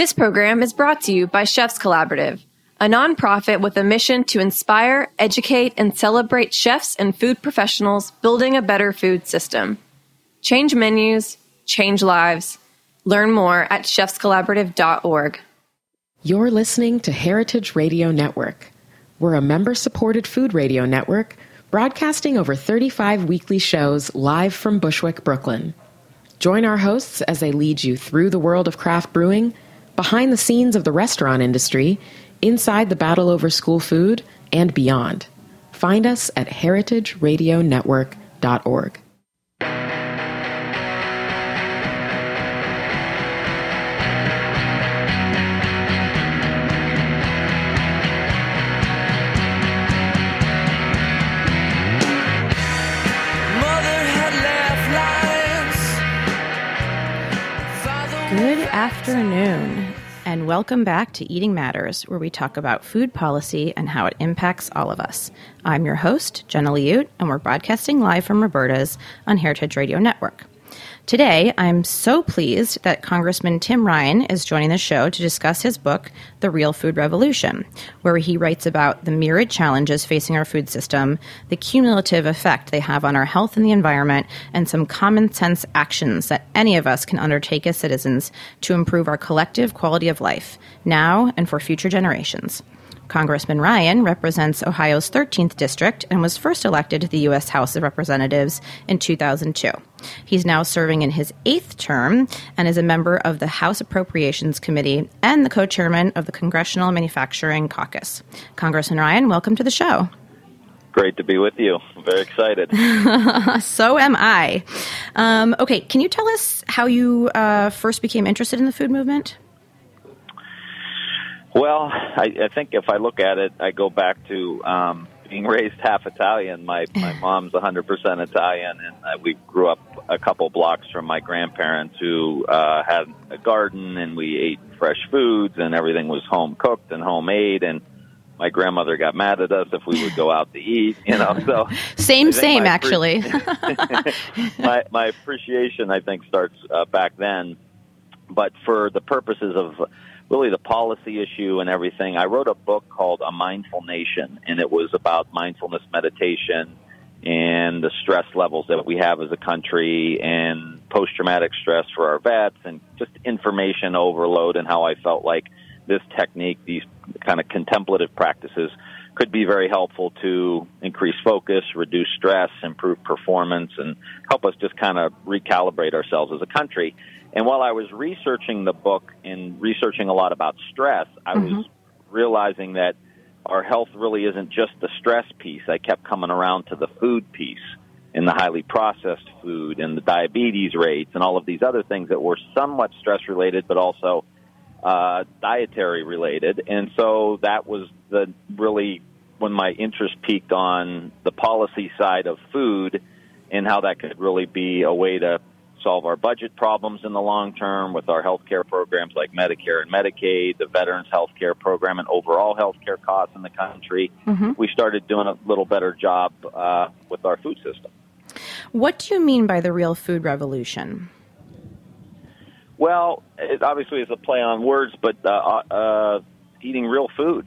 This program is brought to you by Chefs Collaborative, a nonprofit with a mission to inspire, educate, and celebrate chefs and food professionals building a better food system. Change menus, change lives. Learn more at chefscollaborative.org. You're listening to Heritage Radio Network. We're a member-supported food radio network broadcasting over 35 weekly shows live from Bushwick, Brooklyn. Join our hosts as they lead you through the world of craft brewing, behind the scenes of the restaurant industry, inside the battle over school food, and beyond. Find us at heritageradionetwork.org. Good afternoon, and welcome back to Eating Matters, where we talk about food policy and how it impacts all of us. I'm your host, Jenna Liut, and we're broadcasting live from Roberta's on Heritage Radio Network. Today, I'm so pleased that Congressman Tim Ryan is joining the show to discuss his book, The Real Food Revolution, where he writes about the myriad challenges facing our food system, the cumulative effect they have on our health and the environment, and some common sense actions that any of us can undertake as citizens to improve our collective quality of life, now and for future generations. Congressman Ryan represents Ohio's 13th district and was first elected to the U.S. House of Representatives in 2002. He's now serving in his 8th term and is a member of the House Appropriations Committee and the co-chairman of the Congressional Manufacturing Caucus. Congressman Ryan, welcome to the show. Great to be with you. I'm very excited. So am I. Okay, can you tell us how you first became interested in the food movement? Well, I think if I look at it, I go back to being raised half Italian. My mom's 100% Italian, and we grew up a couple blocks from my grandparents who had a garden, and we ate fresh foods, and everything was home-cooked and homemade, and my grandmother got mad at us if we would go out to eat, So same, actually. my appreciation, I think, starts back then. But for the purposes of really the policy issue and everything, I wrote a book called A Mindful Nation, and it was about mindfulness meditation and the stress levels that we have as a country and post-traumatic stress for our vets and just information overload, and how I felt like this technique, these kind of contemplative practices, could be very helpful to increase focus, reduce stress, improve performance, and help us just kind of recalibrate ourselves as a country. And while I was researching the book and researching a lot about stress, I was realizing that our health really isn't just the stress piece. I kept coming around to the food piece and the highly processed food and the diabetes rates and all of these other things that were somewhat stress-related but also dietary-related. And so that was really when my interest peaked on the policy side of food and how that could really be a way to solve our budget problems in the long term with our health care programs like Medicare and Medicaid, the Veterans Health Care Program, and overall health care costs in the country. We started doing a little better job with our food system. What do you mean by the real food revolution? Well, it obviously is a play on words, but eating real food.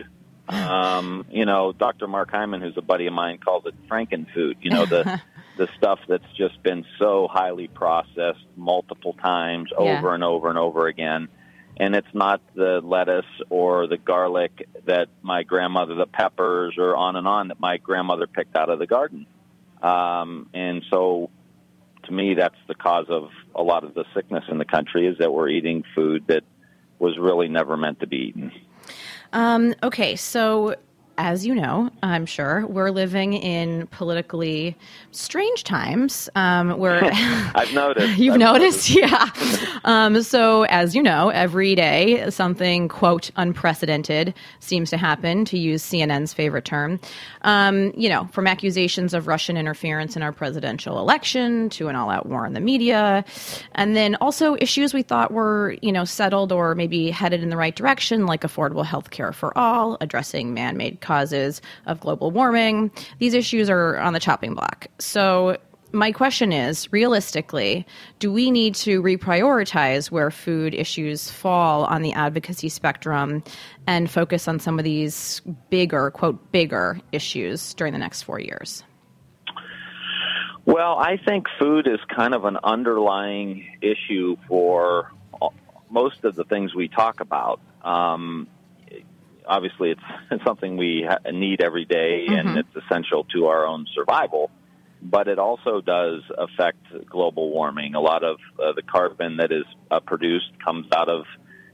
Dr. Mark Hyman, who's a buddy of mine, calls it Frankenfood, the stuff that's just been so highly processed multiple times over and over and over again. And it's not the lettuce or the garlic that my grandmother, the peppers, or on and on that my grandmother picked out of the garden. And so to me, that's the cause of a lot of the sickness in the country, is that we're eating food that was really never meant to be eaten. Okay, so as you know, I'm sure, we're living in politically strange times where I've noticed. You've noticed? Yeah. So as you know, every day something, quote, unprecedented seems to happen, to use CNN's favorite term. From accusations of Russian interference in our presidential election to an all-out war on the media. And then also issues we thought were, settled or maybe headed in the right direction, like affordable health care for all, addressing man-made causes of global warming. These issues are on the chopping block. So my question is, realistically, do we need to reprioritize where food issues fall on the advocacy spectrum and focus on some of these bigger, quote, bigger issues during the next 4 years? Well, I think food is kind of an underlying issue for most of the things we talk about. Obviously, it's something we need every day, and it's essential to our own survival. But it also does affect global warming. A lot of the carbon that is produced comes out of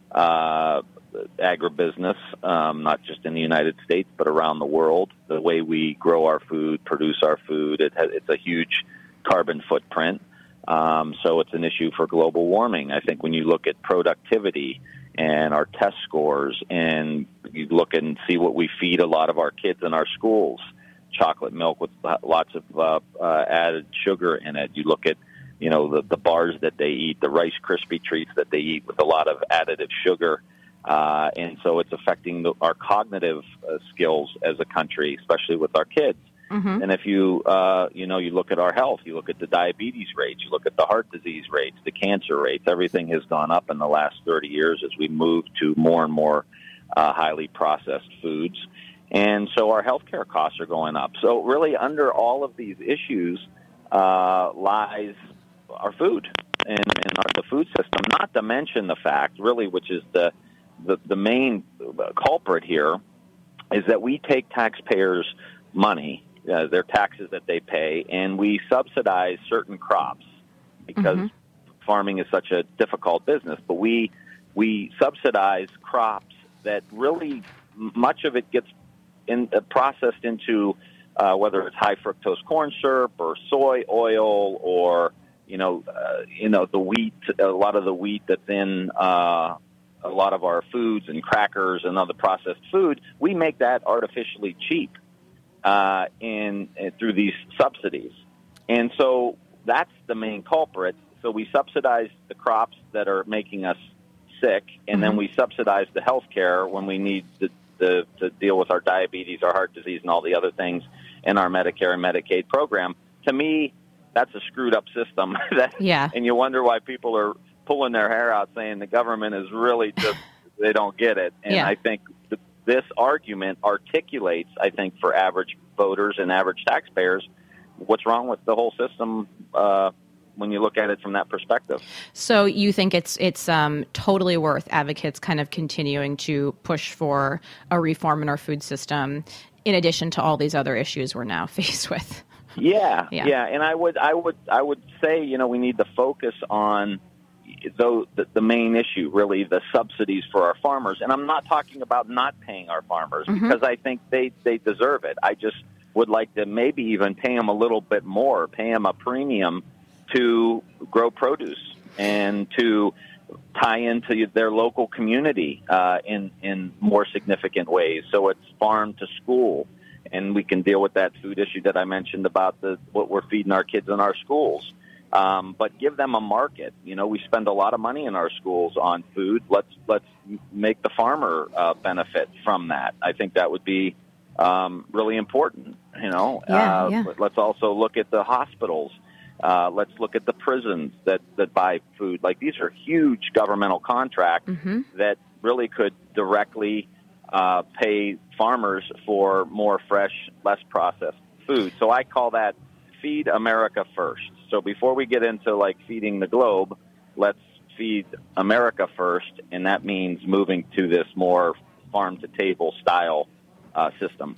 agribusiness, not just in the United States, but around the world. The way we grow our food, produce our food, it's a huge carbon footprint. So it's an issue for global warming. I think when you look at productivity and our test scores, and you look and see what we feed a lot of our kids in our schools, chocolate milk with lots of added sugar in it. You look at, the bars that they eat, the Rice Krispie treats that they eat with a lot of additive sugar. And so it's affecting our cognitive skills as a country, especially with our kids. And if you look at our health, you look at the diabetes rates, you look at the heart disease rates, the cancer rates, everything has gone up in the last 30 years as we move to more and more highly processed foods. And so our healthcare costs are going up. So really under all of these issues lies our food and the food system, not to mention the fact, really, which is the main culprit here, is that we take taxpayers' money, their taxes that they pay, and we subsidize certain crops because farming is such a difficult business. But we subsidize crops that really much of it gets processed into whether it's high fructose corn syrup or soy oil or the wheat. A lot of the wheat that's in a lot of our foods and crackers and other processed food, we make that artificially cheap through these subsidies. And so that's the main culprit. So we subsidize the crops that are making us sick, and then we subsidize the health care when we need to deal with our diabetes, our heart disease, and all the other things in our Medicare and Medicaid program. To me, that's a screwed up system. And you wonder why people are pulling their hair out saying the government is really just, they don't get it. And I think this argument articulates, I think, for average voters and average taxpayers, what's wrong with the whole system when you look at it from that perspective. So you think it's totally worth advocates kind of continuing to push for a reform in our food system, in addition to all these other issues we're now faced with? Yeah. And I would say, we need to focus on the main issue, really, the subsidies for our farmers. And I'm not talking about not paying our farmers because I think they deserve it. I just would like to maybe even pay them a little bit more, pay them a premium to grow produce and to tie into their local community in more significant ways. So it's farm to school, and we can deal with that food issue that I mentioned about what we're feeding our kids in our schools. But give them a market. We spend a lot of money in our schools on food. Let's make the farmer benefit from that. I think that would be really important. Let's also look at the hospitals. Let's look at the prisons that buy food. Like, these are huge governmental contracts that really could directly pay farmers for more fresh, less processed food. So I call that Feed America First. So before we get into feeding the globe, let's feed America first, and that means moving to this more farm-to-table style system.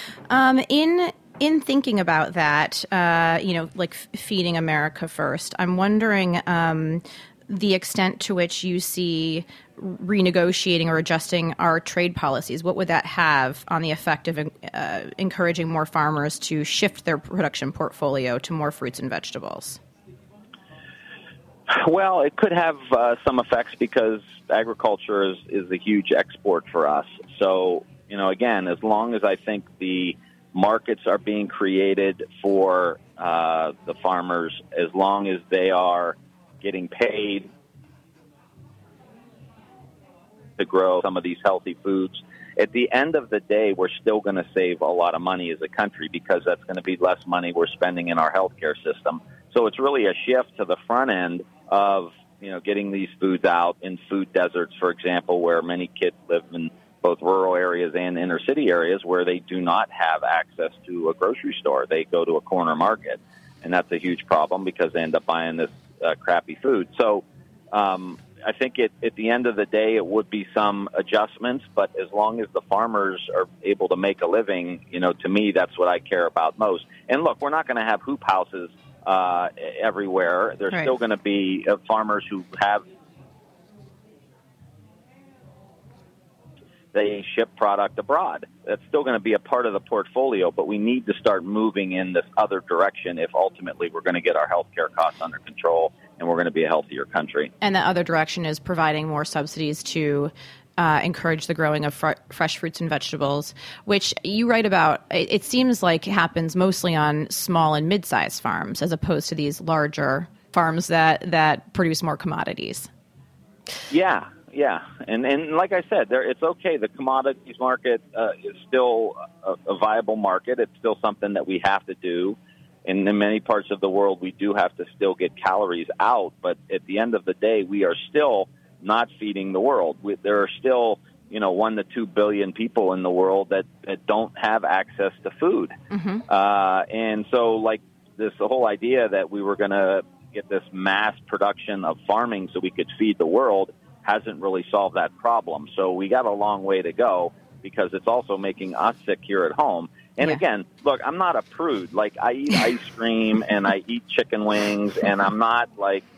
In thinking about that, feeding America first, I'm wondering the extent to which you see renegotiating or adjusting our trade policies. What would that have on the effect of encouraging more farmers to shift their production portfolio to more fruits and vegetables? Well, it could have some effects because agriculture is a huge export for us. So, again, as long as I think the markets are being created for the farmers, as long as they are getting paid to grow some of these healthy foods, at the end of the day, we're still going to save a lot of money as a country because that's going to be less money we're spending in our healthcare system. So it's really a shift to the front end of, getting these foods out in food deserts, for example, where many kids live in both rural areas and inner city areas where they do not have access to a grocery store. They go to a corner market, and that's a huge problem because they end up buying this crappy food. So I think at the end of the day, it would be some adjustments, but as long as the farmers are able to make a living, to me, that's what I care about most. And look, we're not going to have hoop houses everywhere. There's still going to be farmers who they ship product abroad. That's still going to be a part of the portfolio, but we need to start moving in this other direction if ultimately we're going to get our healthcare costs under control and we're going to be a healthier country. And the other direction is providing more subsidies to encourage the growing of fresh fruits and vegetables, which you write about. It seems like it happens mostly on small and mid-sized farms as opposed to these larger farms that produce more commodities. Yeah. And like I said, it's okay. The commodities market is still a viable market. It's still something that we have to do. And in many parts of the world, we do have to still get calories out. But at the end of the day, we are still not feeding the world. There are still, 1 to 2 billion people in the world that don't have access to food. Mm-hmm. And so, the whole idea that we were going to get this mass production of farming so we could feed the world hasn't really solved that problem. So we got a long way to go because it's also making us sick here at home. And again, look, I'm not a prude. I eat ice cream and I eat chicken wings, and I'm not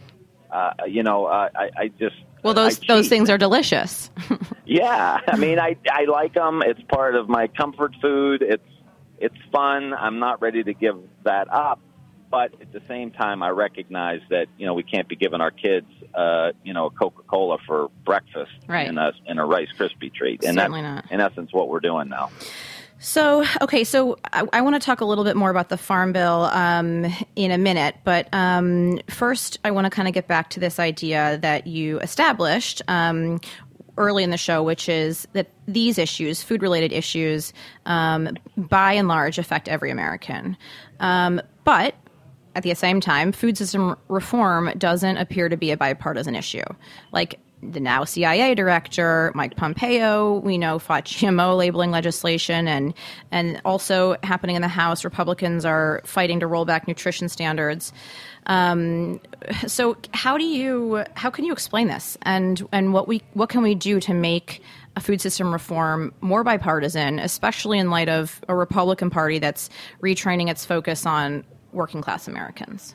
I just... Well, those things are delicious. Yeah. I mean, I like them. It's part of my comfort food. It's fun. I'm not ready to give that up. But at the same time, I recognize that, we can't be giving our kids, a Coca-Cola for breakfast and a Rice Krispie treat. And Certainly that's, not. in essence, what we're doing now. So I want to talk a little bit more about the Farm Bill in a minute. But first, I want to kind of get back to this idea that you established early in the show, which is that these issues, food-related issues, by and large, affect every American. But at the same time, food system reform doesn't appear to be a bipartisan issue. Like the now CIA director, Mike Pompeo, we know fought GMO labeling legislation, and also happening in the House, Republicans are fighting to roll back nutrition standards. So how can you explain this, and what can we do to make a food system reform more bipartisan, especially in light of a Republican Party that's retraining its focus on working class Americans?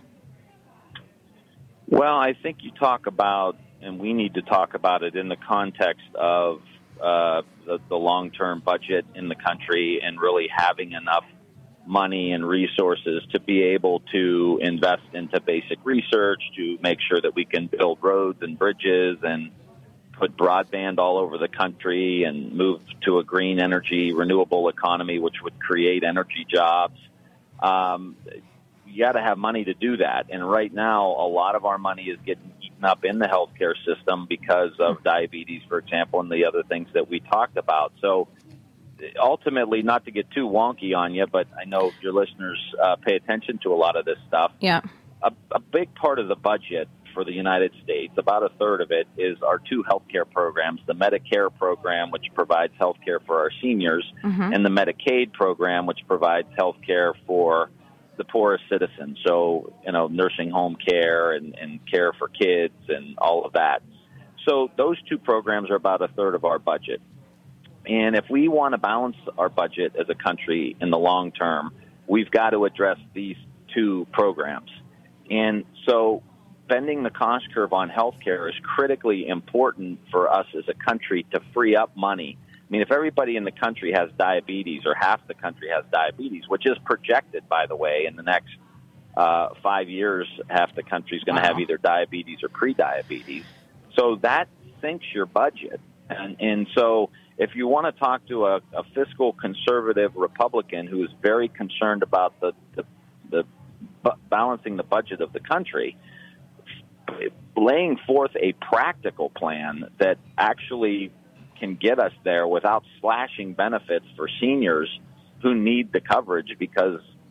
Well, I think you talk about, and we need to talk about it in the context of the long-term budget in the country and really having enough money and resources to be able to invest into basic research, to make sure that we can build roads and bridges and put broadband all over the country and move to a green energy, renewable economy, which would create energy jobs. You got to have money to do that. And right now, a lot of our money is getting eaten up in the healthcare system because of diabetes, for example, and the other things that we talked about. So ultimately, not to get too wonky on you, but I know your listeners pay attention to a lot of this stuff. Yeah. A big part of the budget for the United States, about a third of it, is our two healthcare programs, the Medicare program, which provides healthcare for our seniors, and the Medicaid program, which provides healthcare for the poorest citizens. So, nursing home care and care for kids and all of that. So those two programs are about a third of our budget. And if we want to balance our budget as a country in the long term, we've got to address these two programs. And so bending the cost curve on healthcare is critically important for us as a country to free up money. I mean, if everybody in the country has diabetes, or half the country has diabetes, which is projected, by the way, in the next 5 years, half the country is going to have either diabetes or prediabetes. So that sinks your budget. And so if you want to talk to a fiscal conservative Republican who is very concerned about the balancing the budget of the country, laying forth a practical plan that actually can get us there without slashing benefits for seniors who need the coverage because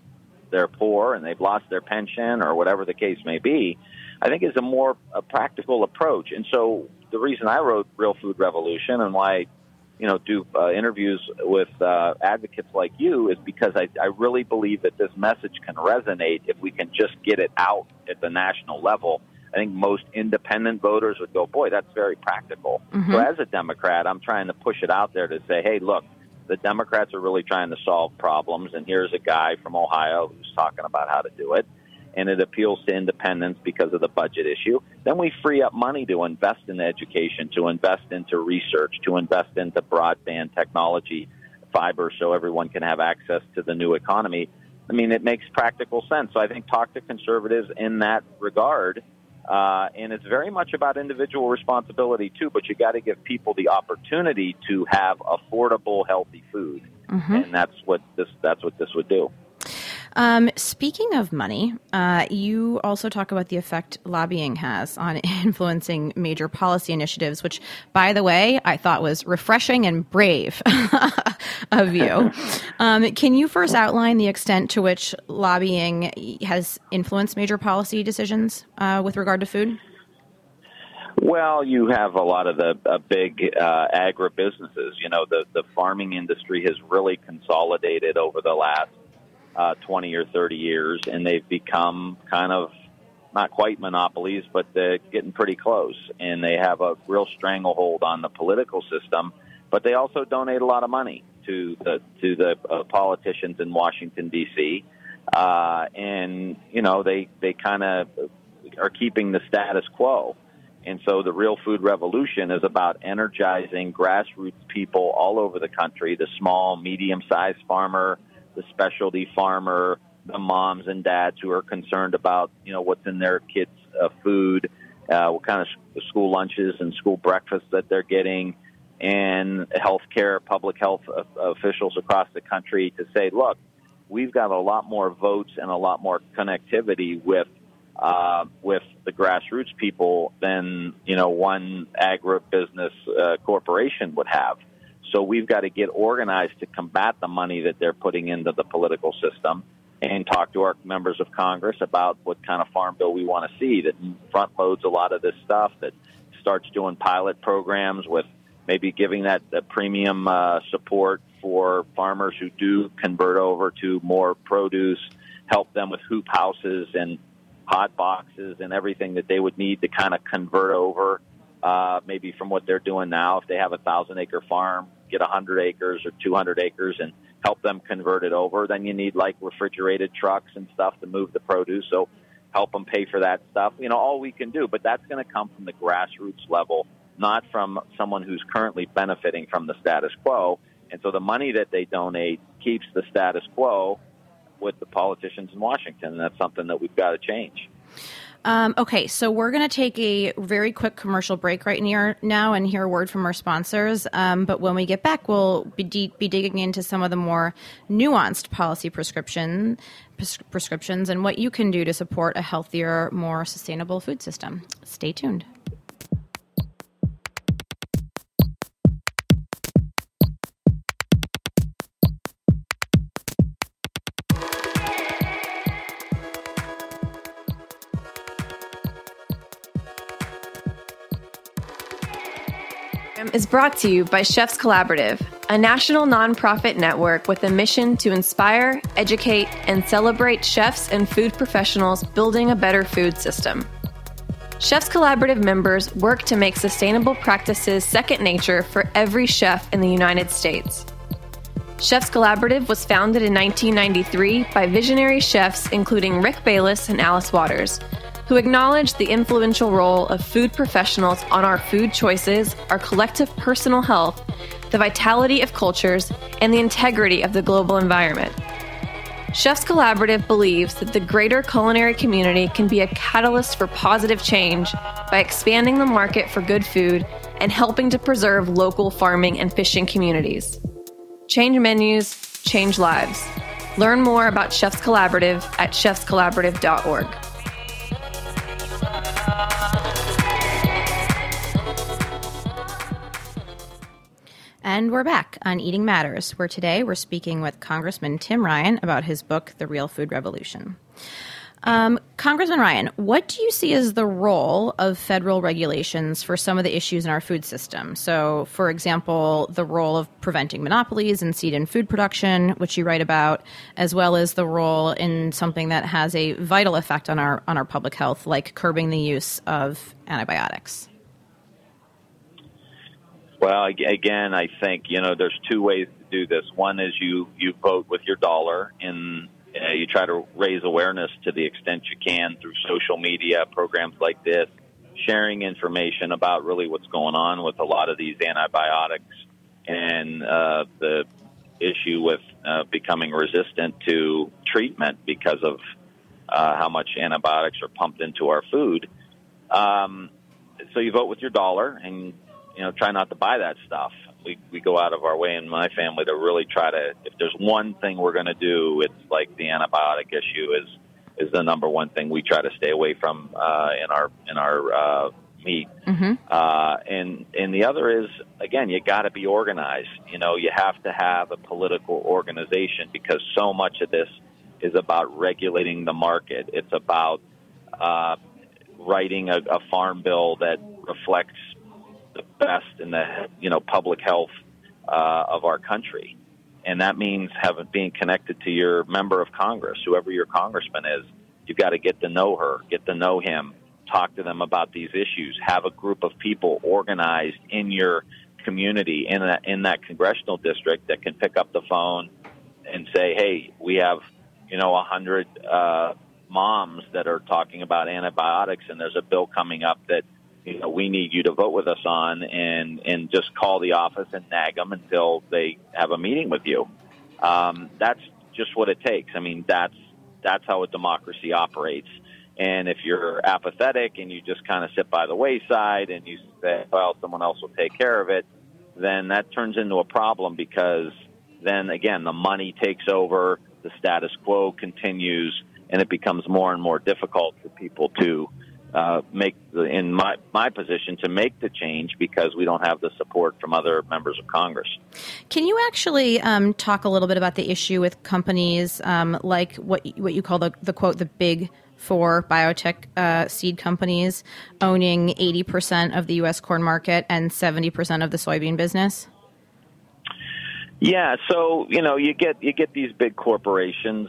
they're poor and they've lost their pension or whatever the case may be, I think is a practical approach. And so the reason I wrote Real Food Revolution and why do interviews with advocates like you is because I really believe that this message can resonate if we can just get it out at the national level. I think most independent voters would go, boy, that's very practical. Mm-hmm. So as a Democrat, I'm trying to push it out there to say, hey, look, the Democrats are really trying to solve problems, and here's a guy from Ohio who's talking about how to do it. And it appeals to independents because of the budget issue. Then we free up money to invest in education, to invest into research, to invest into broadband technology, fiber, so everyone can have access to the new economy. I mean, it makes practical sense. So I think talk to conservatives in that regard. And it's very much about individual responsibility, too, but you got to give people the opportunity to have affordable, healthy food. Mm-hmm. And that's what this would do. Speaking of money, you also talk about the effect lobbying has on influencing major policy initiatives, which, by the way, I thought was refreshing and brave of you. Can you first outline the extent to which lobbying has influenced major policy decisions with regard to food? Well, you have a lot of the big agribusinesses. The farming industry has really consolidated over the last 20 or 30 years, and they've become kind of not quite monopolies, but they're getting pretty close. And they have a real stranglehold on the political system, but they also donate a lot of money to the politicians in Washington, D.C. And, they kind of are keeping the status quo. And so the Real Food Revolution is about energizing grassroots people all over the country, the small, medium-sized farmer, the specialty farmer, the moms and dads who are concerned about, what's in their kids' food, what kind of school lunches and school breakfasts that they're getting, and healthcare, public health officials across the country to say, look, we've got a lot more votes and a lot more connectivity with the grassroots people than, one agribusiness corporation would have. So we've got to get organized to combat the money that they're putting into the political system and talk to our members of Congress about what kind of farm bill we want to see that front loads a lot of this stuff, that starts doing pilot programs with maybe giving that premium support for farmers who do convert over to more produce, help them with hoop houses and hot boxes and everything that they would need to kind of convert over maybe from what they're doing now. If they have a 1,000-acre farm, get 100 acres or 200 acres and help them convert it over. Then you need like refrigerated trucks and stuff to move the produce. So help them pay for that stuff. All we can do, but that's going to come from the grassroots level, not from someone who's currently benefiting from the status quo. And so the money that they donate keeps the status quo with the politicians in Washington. And that's something that we've got to change. Okay, so we're going to take a very quick commercial break right now and hear a word from our sponsors. But when we get back, we'll be digging into some of the more nuanced policy prescriptions and what you can do to support a healthier, more sustainable food system. Stay tuned. Is brought to you by Chefs Collaborative, a national nonprofit network with a mission to inspire, educate, and celebrate chefs and food professionals building a better food system. Chefs Collaborative members work to make sustainable practices second nature for every chef in the United States. Chefs Collaborative was founded in 1993 by visionary chefs including Rick Bayless and Alice Waters, who acknowledge the influential role of food professionals on our food choices, our collective personal health, the vitality of cultures, and the integrity of the global environment. Chefs Collaborative believes that the greater culinary community can be a catalyst for positive change by expanding the market for good food and helping to preserve local farming and fishing communities. Change menus, change lives. Learn more about Chefs Collaborative at chefscollaborative.org. And we're back on Eating Matters, where today we're speaking with Congressman Tim Ryan about his book, The Real Food Revolution. Congressman Ryan, what do you see as the role of federal regulations for some of the issues in our food system? So, for example, the role of preventing monopolies in seed and food production, which you write about, as well as the role in something that has a vital effect on our public health, like curbing the use of antibiotics. Well, again, I think, there's two ways to do this. One is you vote with your dollar, and you try to raise awareness to the extent you can through social media, programs like this, sharing information about really what's going on with a lot of these antibiotics and the issue with becoming resistant to treatment because of how much antibiotics are pumped into our food. So you vote with your dollar and try not to buy that stuff. We go out of our way in my family to really try to, if there's one thing we're going to do, it's like the antibiotic issue is the number one thing we try to stay away from in our meat. Mm-hmm. And the other is, again, you got to be organized. You have to have a political organization because so much of this is about regulating the market. It's about writing a farm bill that reflects the best in the public health of our country, and that means being connected to your member of Congress, whoever your congressman is. You've got to get to know her, get to know him, talk to them about these issues. Have a group of people organized in your community in that congressional district that can pick up the phone and say, "Hey, we have 100 moms that are talking about antibiotics, and there's a bill coming up that." We need you to vote with us on, and just call the office and nag them until they have a meeting with you. That's just what it takes. I mean, that's how a democracy operates. And if you're apathetic and you just kind of sit by the wayside and you say, well, someone else will take care of it, then that turns into a problem because then, again, the money takes over, the status quo continues, and it becomes more and more difficult for people to in my position to make the change because we don't have the support from other members of Congress. Can you actually talk a little bit about the issue with companies like what you call the quote, the big four biotech seed companies owning 80% of the U.S. corn market and 70% of the soybean business? Yeah, so you get these big corporations,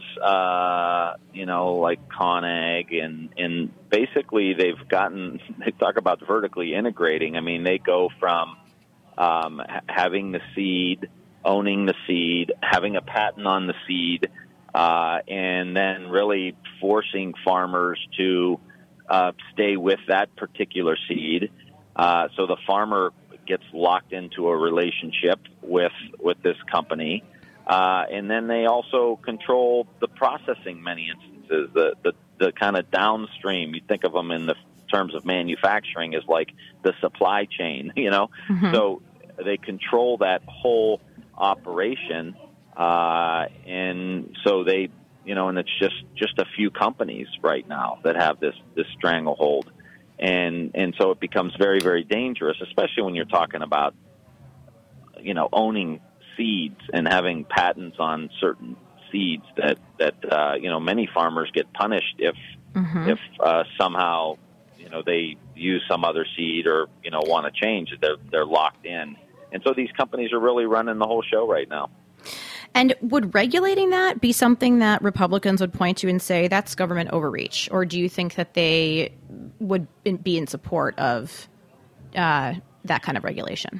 like ConAg, and basically they talk about vertically integrating. I mean, they go from having the seed, owning the seed, having a patent on the seed, and then really forcing farmers to stay with that particular seed. So the farmer gets locked into a relationship with this company, and then they also control the processing. Many instances, the kind of downstream. You think of them in the terms of manufacturing as like the supply chain. Mm-hmm. So they control that whole operation, and so they, and it's just a few companies right now that have this stranglehold. And so it becomes very, very dangerous, especially when you're talking about, owning seeds and having patents on certain seeds that many farmers get punished if somehow, they use some other seed or, want to change it. They're locked in. And so these companies are really running the whole show right now. And would regulating that be something that Republicans would point to and say that's government overreach? Or do you think that they would be in support of that kind of regulation?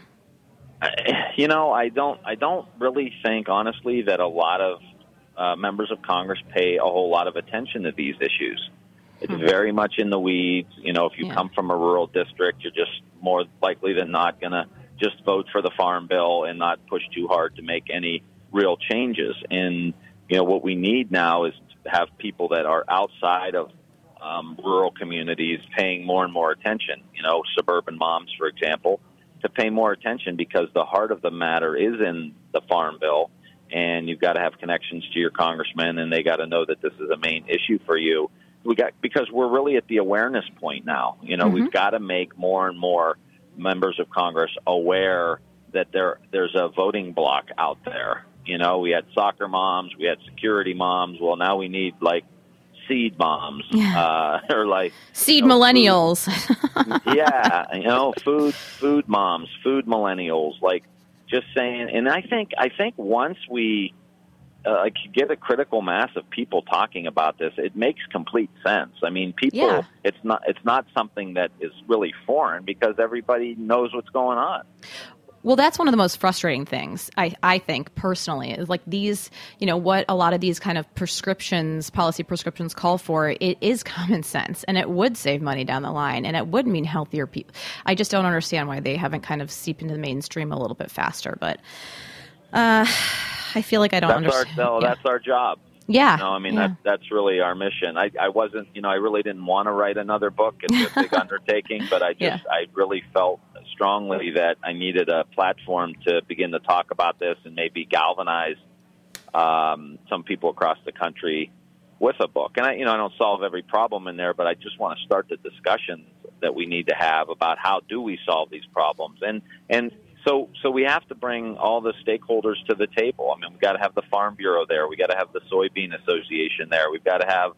I don't really think, honestly, that a lot of members of Congress pay a whole lot of attention to these issues. It's very much in the weeds. If you come from a rural district, you're just more likely than not going to just vote for the farm bill and not push too hard to make any real changes. And, what we need now is to have people that are outside of rural communities paying more and more attention, suburban moms, for example, to pay more attention because the heart of the matter is in the farm bill, and you've got to have connections to your congressman, and they got to know that this is a main issue for you. Because we're really at the awareness point now. We've got to make more and more members of Congress aware that there's a voting block out there. You know, we had soccer moms, we had security moms. Well, now we need like seed moms, or like seed millennials. Food moms, food millennials. Like just saying, and I think once we get a critical mass of people talking about this, it makes complete sense. I mean, people, it's not something that is really foreign because everybody knows what's going on. Well, that's one of the most frustrating things, I think, personally, is like these, what a lot of these kind of policy prescriptions call for, it is common sense, and it would save money down the line, and it would mean healthier people. I just don't understand why they haven't kind of seeped into the mainstream a little bit faster, but I feel like I don't understand. That's our job. Yeah. That's really our mission. I wasn't, I really didn't want to write another book. It's a big undertaking, but I really felt strongly that I needed a platform to begin to talk about this and maybe galvanize some people across the country with a book. And I don't solve every problem in there, but I just want to start the discussions that we need to have about how do we solve these problems. And so we have to bring all the stakeholders to the table. I mean, we've got to have the Farm Bureau there. We've got to have the Soybean Association there. We've got to have,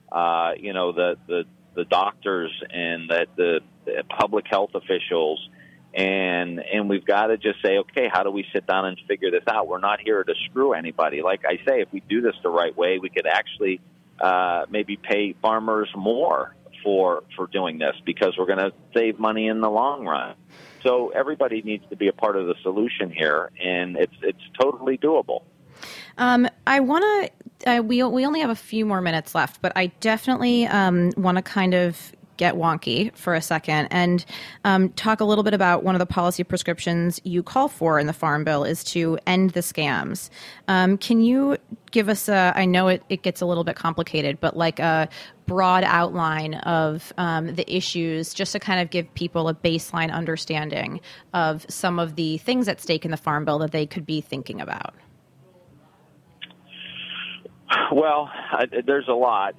the doctors and the public health officials. And we've got to just say, okay, how do we sit down and figure this out? We're not here to screw anybody. Like I say, if we do this the right way, we could actually maybe pay farmers more for doing this because we're going to save money in the long run. So everybody needs to be a part of the solution here, and it's totally doable. I want to. We only have a few more minutes left, but I definitely want to kind of get wonky for a second and talk a little bit about one of the policy prescriptions you call for in the Farm Bill is to end the scams. Can you give us I know it gets a little bit complicated, but like a broad outline of the issues just to kind of give people a baseline understanding of some of the things at stake in the Farm Bill that they could be thinking about? Well, there's a lot.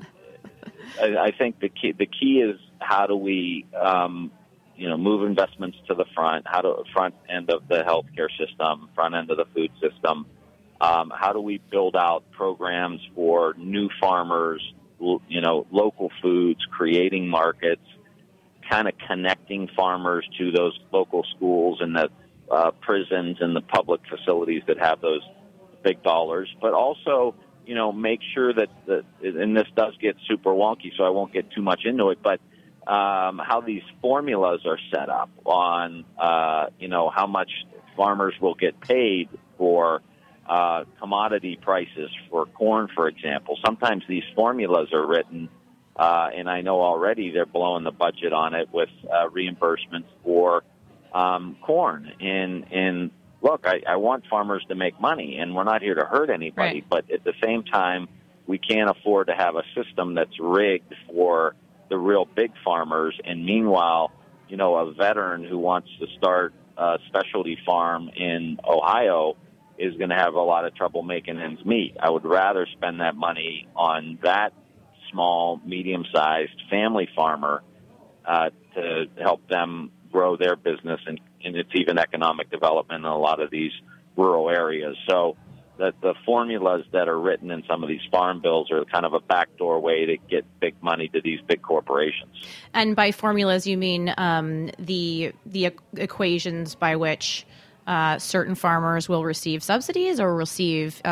I think the key is how do we, move investments to the front end of the healthcare system, front end of the food system. How do we build out programs for new farmers, local foods, creating markets, kind of connecting farmers to those local schools and the prisons and the public facilities that have those big dollars, but also make sure that and this does get super wonky, so I won't get too much into it, but how these formulas are set up on, how much farmers will get paid for commodity prices for corn, for example. Sometimes these formulas are written, and I know already they're blowing the budget on it with reimbursements for corn. And look, I want farmers to make money, and we're not here to hurt anybody. Right. But at the same time, we can't afford to have a system that's rigged for the real big farmers. And meanwhile, a veteran who wants to start a specialty farm in Ohio is going to have a lot of trouble making ends meet. I would rather spend that money on that small, medium-sized family farmer to help them grow their business and it's even economic development in a lot of these rural areas. So the formulas that are written in some of these farm bills are kind of a backdoor way to get big money to these big corporations. And by formulas, you mean the equations by which certain farmers will receive subsidies or receive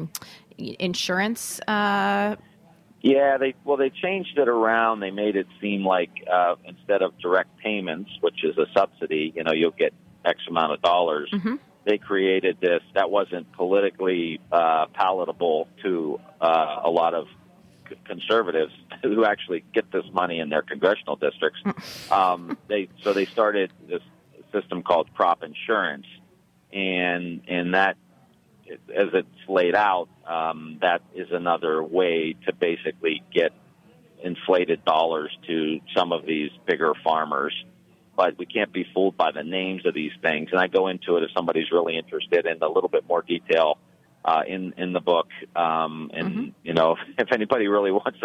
insurance? Yeah, they changed it around. They made it seem like instead of direct payments, which is a subsidy, you'll get X amount of dollars. Mm-hmm. They created this that wasn't politically palatable to a lot of conservatives who actually get this money in their congressional districts. They started this system called crop insurance, and that, as it's laid out, that is another way to basically get inflated dollars to some of these bigger farmers. But we can't be fooled by the names of these things. And I go into it if somebody's really interested in a little bit more detail in the book. If anybody really wants to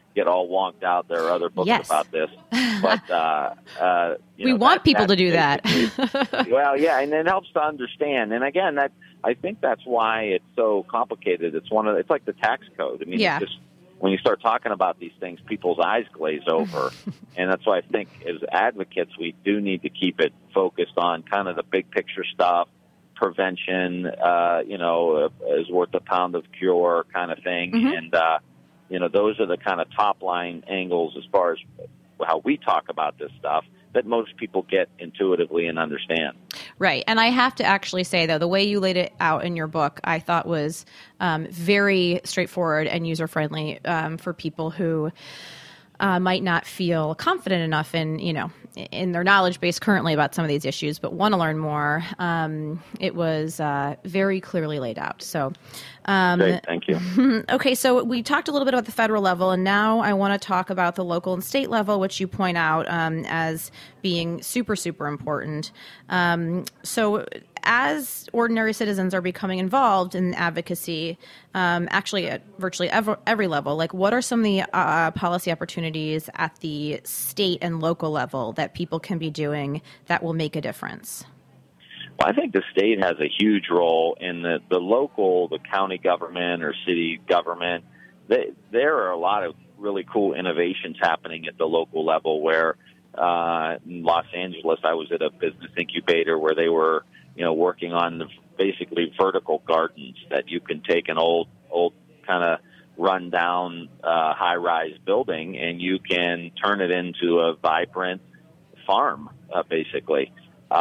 get all wonked out. There are other books about this, but we want people to do that. Well, yeah, and it helps to understand. And again, I think that's why it's so complicated. It's like the tax code. I mean, it's just, when you start talking about these things, people's eyes glaze over. And that's why I think as advocates, we do need to keep it focused on kind of the big picture stuff, prevention, is worth a pound of cure kind of thing. And, those are the kind of top line angles as far as how we talk about this stuff that most people get intuitively and understand. Right. And I have to actually say, though, the way you laid it out in your book, I thought was very straightforward and user-friendly for people who might not feel confident enough in their knowledge base currently about some of these issues, but want to learn more. It was very clearly laid out. So, great, thank you. Okay, so we talked a little bit about the federal level, and now I want to talk about the local and state level, which you point out as being super, super important. So as ordinary citizens are becoming involved in advocacy, actually at virtually every level, like what are some of the policy opportunities at the state and local level that people can be doing that will make a difference? Well, I think the state has a huge role in the local, the county government or city government. There are a lot of really cool innovations happening at the local level where in Los Angeles, I was at a business incubator where they were working on basically vertical gardens that you can take an old kind of run-down high-rise building and you can turn it into a vibrant farm, basically,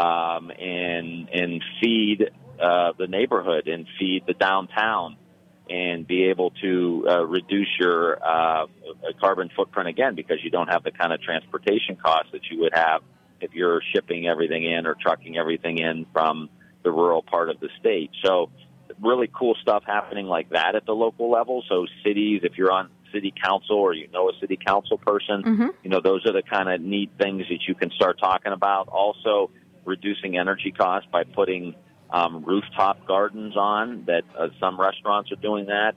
and feed the neighborhood and feed the downtown and be able to reduce your carbon footprint again because you don't have the kind of transportation costs that you would have if you're shipping everything in or trucking everything in from the rural part of the state. So really cool stuff happening like that at the local level. So cities, if you're on city council or a city council person, those are the kind of neat things that you can start talking about. Also reducing energy costs by putting rooftop gardens on that some restaurants are doing that.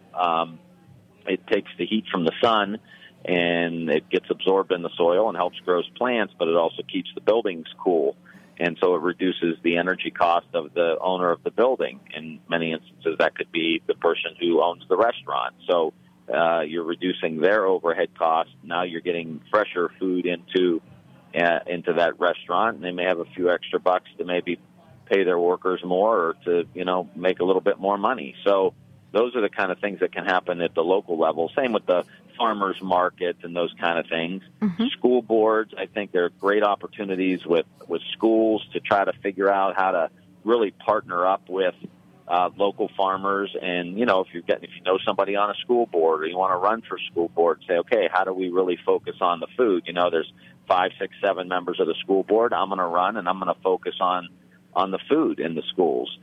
It takes the heat from the sun and it gets absorbed in the soil and helps grow plants, but it also keeps the buildings cool. And so it reduces the energy cost of the owner of the building. In many instances, that could be the person who owns the restaurant. So you're reducing their overhead costs. Now you're getting fresher food into that restaurant, and they may have a few extra bucks to maybe pay their workers more or to, make a little bit more money. So those are the kind of things that can happen at the local level. Same with the farmers market and those kind of things. School boards, I think there are great opportunities with schools to try to figure out how to really partner up with local farmers. And, if you know somebody on a school board or you want to run for school board, say, okay, how do we really focus on the food? There's 5, 6, 7 members of the school board. I'm going to run and I'm going to focus on the food in the schools.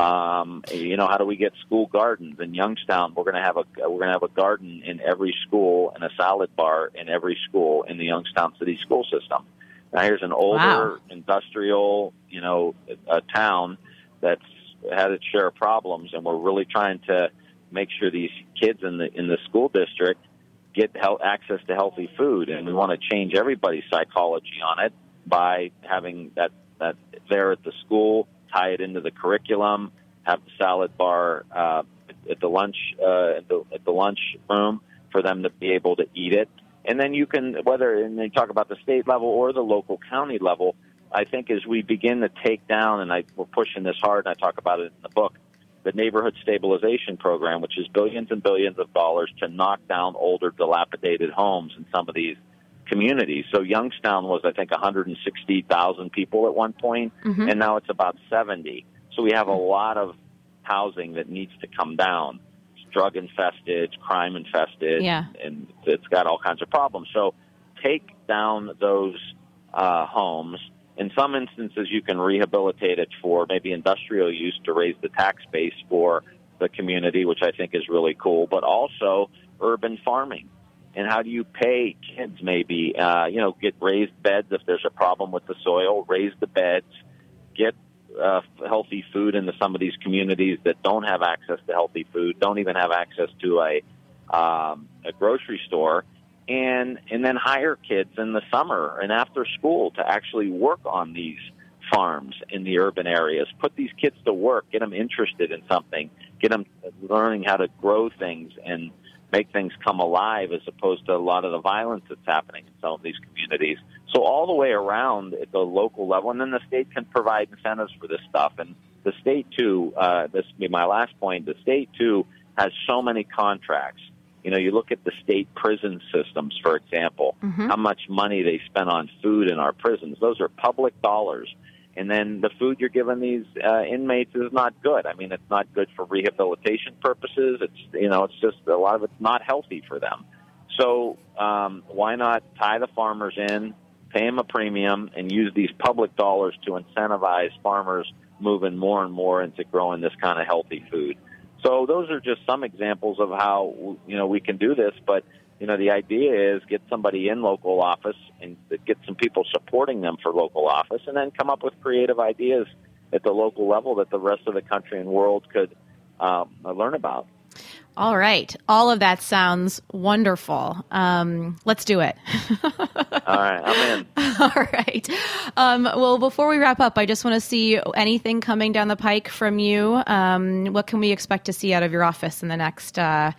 How do we get school gardens in Youngstown? We're going to have a garden in every school and a salad bar in every school in the Youngstown City school system. Now here's an older industrial, town that's had its share of problems, and we're really trying to make sure these kids in the school district get access to healthy food, and we want to change everybody's psychology on it by having that there at the school, tie it into the curriculum, have the salad bar at the lunch room for them to be able to eat it. And then you can, and they talk about the state level or the local county level, I think as we begin to take down, and we're pushing this hard, and I talk about it in the book, the Neighborhood Stabilization Program, which is billions and billions of dollars to knock down older, dilapidated homes in some of these communities. So Youngstown was, I think, 160,000 people at one point, and now it's about 70. So we have a lot of housing that needs to come down. It's drug-infested, it's crime-infested, and it's got all kinds of problems. So take down those homes. In some instances, you can rehabilitate it for maybe industrial use to raise the tax base for the community, which I think is really cool, but also urban farming. And how do you pay kids maybe, get raised beds if there's a problem with the soil, raise the beds, get healthy food into some of these communities that don't have access to healthy food, don't even have access to a grocery store, and then hire kids in the summer and after school to actually work on these farms in the urban areas. Put these kids to work, get them interested in something, get them learning how to grow things and make things come alive, as opposed to a lot of the violence that's happening in some of these communities. So all the way around at the local level, and then the state can provide incentives for this stuff. And the state, too, this will be my last point, the state, too, has so many contracts. You know, you look at the state prison systems, for example, how much money they spend on food in our prisons. Those are public dollars. And then the food you're giving these inmates is not good. I mean, it's not good for rehabilitation purposes. It's just a lot of it's not healthy for them. So why not tie the farmers in, pay them a premium, and use these public dollars to incentivize farmers moving more and more into growing this kind of healthy food? So those are just some examples of how, we can do this. But, the idea is get somebody in local office and get some people supporting them for local office, and then come up with creative ideas at the local level that the rest of the country and world could learn about. All right. All of that sounds wonderful. Let's do it. All right. I'm in. All right. Well, before we wrap up, I just want to see anything coming down the pike from you. What can we expect to see out of your office in the next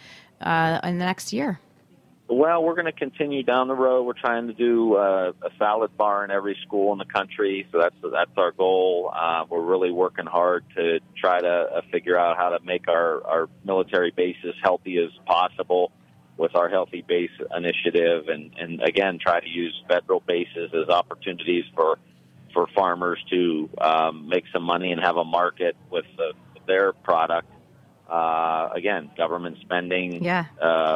year? Well, we're going to continue down the road. We're trying to do a salad bar in every school in the country, so that's our goal. We're really working hard to try to figure out how to make our military bases healthy as possible with our Healthy Base initiative, and again, try to use federal bases as opportunities for farmers to make some money and have a market with their product. Again, government spending. Yeah.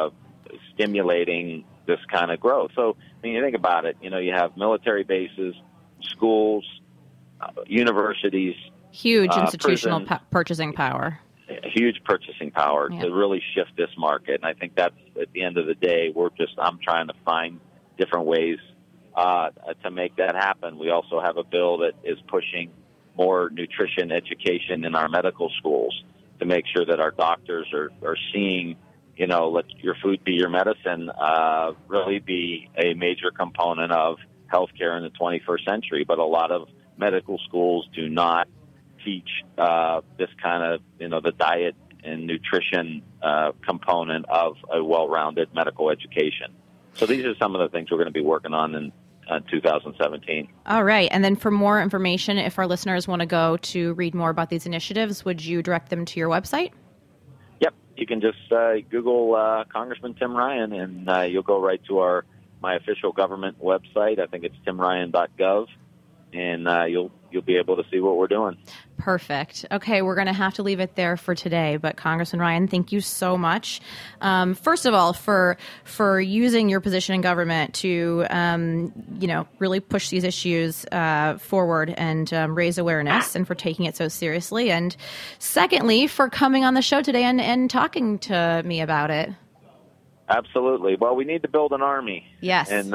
Stimulating this kind of growth. So, you think about it, you have military bases, schools, universities. Huge institutional purchasing power. Huge purchasing power to really shift this market. And I think that's, at the end of the day, I'm trying to find different ways to make that happen. We also have a bill that is pushing more nutrition education in our medical schools to make sure that our doctors are seeing let your food be your medicine, really be a major component of healthcare in the 21st century. But a lot of medical schools do not teach this kind of, the diet and nutrition component of a well-rounded medical education. So these are some of the things we're going to be working on in 2017. All right. And then for more information, if our listeners want to go to read more about these initiatives, would you direct them to your website? You can just Google Congressman Tim Ryan, and you'll go right to my official government website. I think it's timryan.gov, and you'll be able to see what we're doing. Perfect. Okay, we're going to have to leave it there for today. But Congressman Ryan, thank you so much. First of all, for using your position in government to really push these issues forward and raise awareness, and for taking it so seriously. And secondly, for coming on the show today and talking to me about it. Absolutely. Well, we need to build an army. Yes. And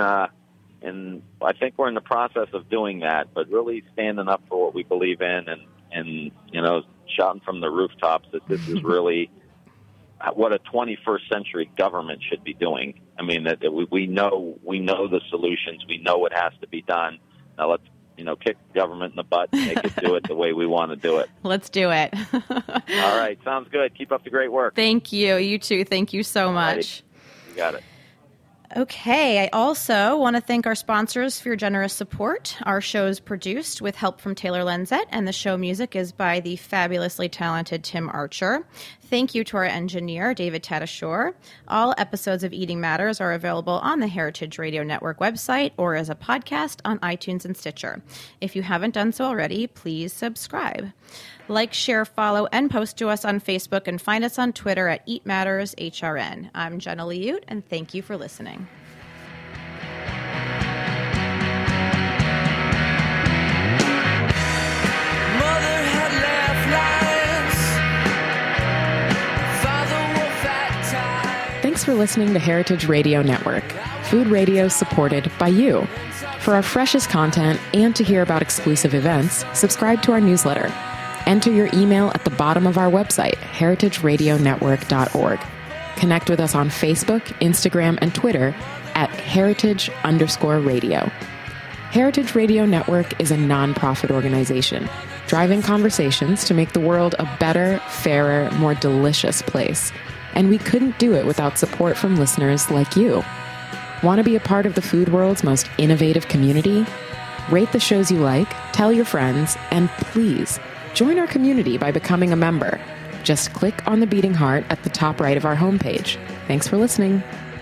I think we're in the process of doing that, but really standing up for what we believe in and shouting from the rooftops that this is really what a 21st century government should be doing. I mean, that we know the solutions. We know what has to be done. Now let's, kick the government in the butt and make it do it the way we want to do it. Let's do it. All right. Sounds good. Keep up the great work. Thank you. You too. Thank you so much. Alrighty. You got it. Okay, I also want to thank our sponsors for your generous support. Our show is produced with help from Taylor Lenzett, and the show music is by the fabulously talented Tim Archer. Thank you to our engineer, David Tadashore. All episodes of Eating Matters are available on the Heritage Radio Network website or as a podcast on iTunes and Stitcher. If you haven't done so already, please subscribe. Like, share, follow, and post to us on Facebook, and find us on Twitter at EatMattersHRN. I'm Jenna Liut, and thank you for listening. Thanks for listening to Heritage Radio Network, food radio supported by you. For our freshest content and to hear about exclusive events, subscribe to our newsletter. Enter your email at the bottom of our website, heritageradionetwork.org. Connect with us on Facebook, Instagram, and Twitter at heritage_radio. Heritage Radio Network is a nonprofit organization driving conversations to make the world a better, fairer, more delicious place. And we couldn't do it without support from listeners like you. Want to be a part of the food world's most innovative community? Rate the shows you like, tell your friends, and please join our community by becoming a member. Just click on the beating heart at the top right of our homepage. Thanks for listening.